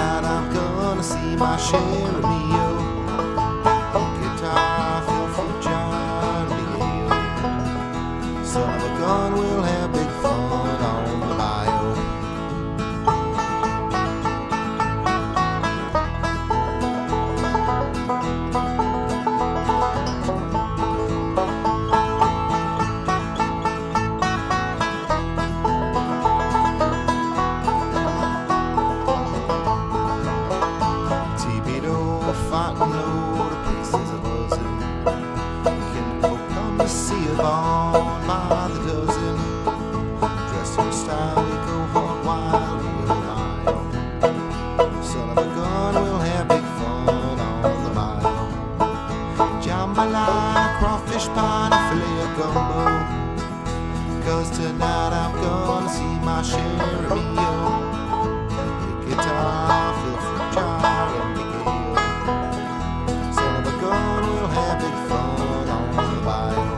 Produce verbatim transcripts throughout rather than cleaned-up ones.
tonight I'm gonna see my share of Mio. Guitar, feel for John Diego. Son of a gun, we'll have big fun on the bayou. Fighting low, the place is a buzzing. Can folk come to see a bond by the dozen? Dressed in style, we go hog wild, we'll mile. Son of a gun, we'll have big fun on the mile. Jambalaya, crawfish pie, and filet of gumbo. Cause tonight I'm gonna see my share of Mio. The guitar, feel for jar, and the have big fun on the bayou.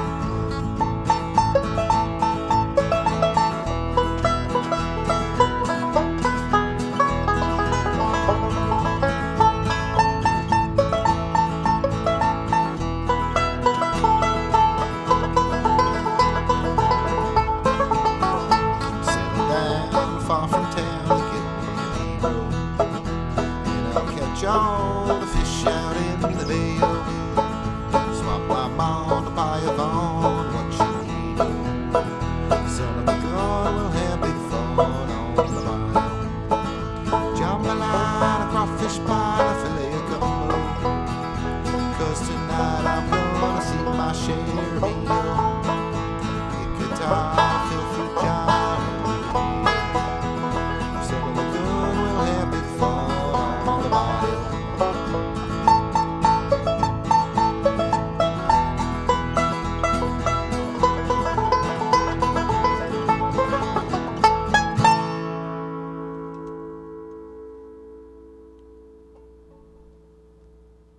Settle down far from town to get me a hero, and I'll catch all the fish out in the bay.